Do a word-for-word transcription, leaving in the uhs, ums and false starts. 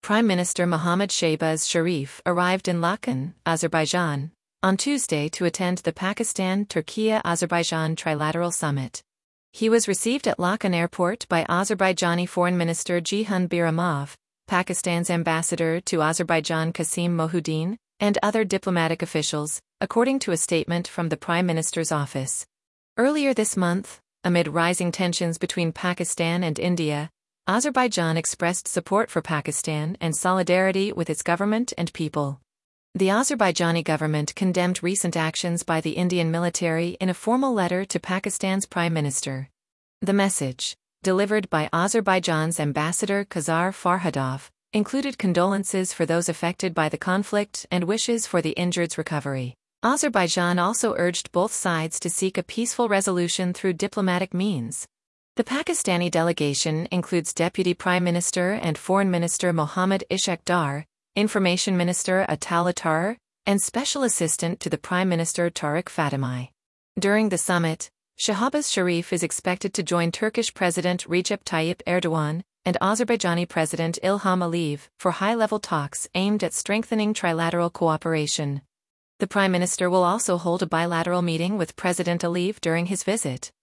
Prime Minister Mohammad Shehbaz Sharif arrived in Lakan, Azerbaijan, on Tuesday to attend the Pakistan-Turkey-Azerbaijan Trilateral Summit. He was received at Lakan Airport by Azerbaijani Foreign Minister Cihan Bayramov, Pakistan's ambassador to Azerbaijan Qasim Mohuddin, and other diplomatic officials, according to a statement from the Prime Minister's office. Earlier this month, amid rising tensions between Pakistan and India, Azerbaijan expressed support for Pakistan and solidarity with its government and people. The Azerbaijani government condemned recent actions by the Indian military in a formal letter to Pakistan's Prime Minister. The message, delivered by Azerbaijan's ambassador Khazar Farhadov, included condolences for those affected by the conflict and wishes for the injured's recovery. Azerbaijan also urged both sides to seek a peaceful resolution through diplomatic means. The Pakistani delegation includes Deputy Prime Minister and Foreign Minister Mohammad Ishaq Dar, Information Minister Atal Attar, and Special Assistant to the Prime Minister Tariq Fatimai. During the summit, Shehbaz Sharif is expected to join Turkish President Recep Tayyip Erdogan and Azerbaijani President Ilham Aliyev for high-level talks aimed at strengthening trilateral cooperation. The Prime Minister will also hold a bilateral meeting with President Aliyev during his visit.